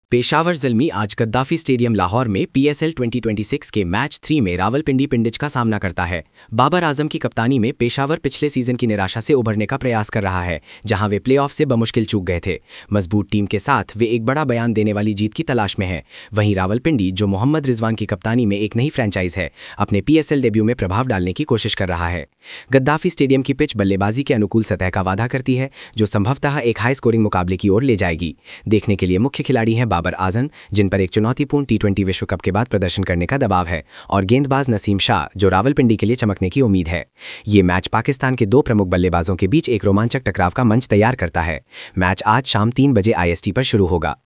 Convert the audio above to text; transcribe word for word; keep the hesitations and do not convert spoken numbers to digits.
पेशावर ज़ल्मी आज Gaddafi stadium Lahore में PSL twenty twenty six के मैच थ्री में रावलपिंडी पिंडिच का सामना करता है। बाबर आजम की कप्तानी में पेशावर पिछले सीजन की निराशा से उभरने का प्रयास कर रहा है, जहां वे प्लेऑफ से बमुश्किल चूक गए थे। मजबूत टीम के साथ वे एक बड़ा बयान देने वाली जीत की तलाश में है। वहीं रावलपिंडी, जो मोहम्मद रिजवान की कप्तानी में एक नई फ्रेंचाइज है, अपने पीएसएल डेब्यू में प्रभाव डालने की कोशिश कर रहा है। गद्दाफी स्टेडियम की पिच बल्लेबाजी के अनुकूल सतह का वादा करती है, जो संभवतः एक हाई स्कोरिंग मुकाबले की ओर ले जाएगी। देखने के लिए मुख्य खिलाड़ी हैं बाबर आजम, जिन पर एक चुनौतीपूर्ण टी ट्वेंटी विश्व कप के बाद प्रदर्शन करने का दबाव है, और गेंदबाज नसीम शाह, जो रावलपिंडी के लिए चमकने की उम्मीद है। ये मैच पाकिस्तान के दो प्रमुख बल्लेबाजों के बीच एक रोमांचक टकराव का मंच तैयार करता है। मैच आज शाम तीन बजे आई एस टी पर शुरू होगा।